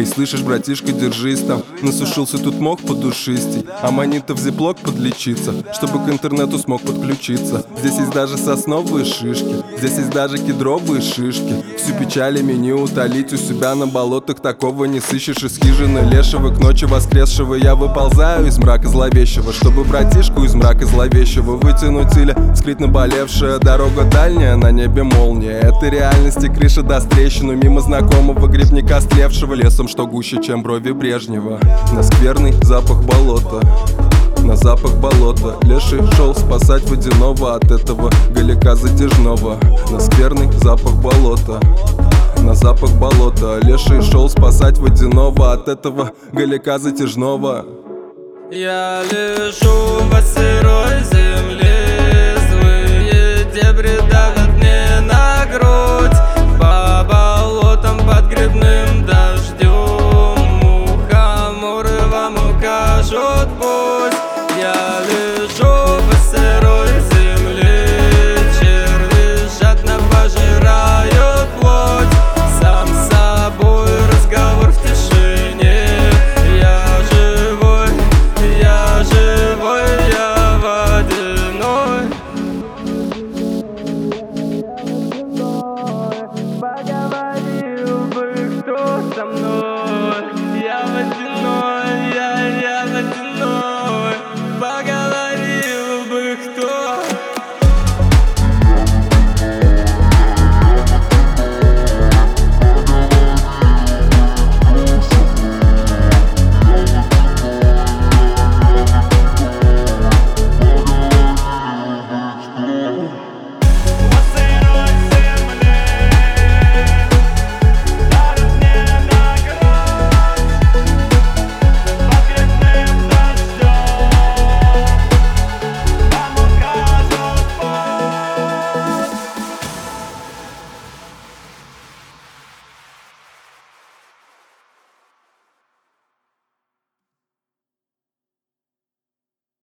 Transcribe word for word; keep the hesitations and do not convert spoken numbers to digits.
Слышишь, братишка, держись там. Насушился тут мох подушистей, а манит-то в зиплок подлечиться, чтобы к интернету смог подключиться. Здесь есть даже сосновые шишки, здесь есть даже кедровые шишки. Всю печалями не утолить, у себя на болотах такого не сыщешь. Из хижины лешего к ночи воскресшего я выползаю из мрака зловещего, чтобы братишку из мрака зловещего вытянуть или скрыть наболевшая дорога дальняя, на небе молния. Это реальности крыша даст трещину мимо знакомого грибника, стлевшего лесом, что гуще, чем брови Брежнева. На скверный запах болота, на запах болота. Леший шел спасать водяного от этого галика затяжного. На скверный запах болота, на запах болота. Леший шел спасать водяного от этого галика затяжного. Я лежу в сырой земле.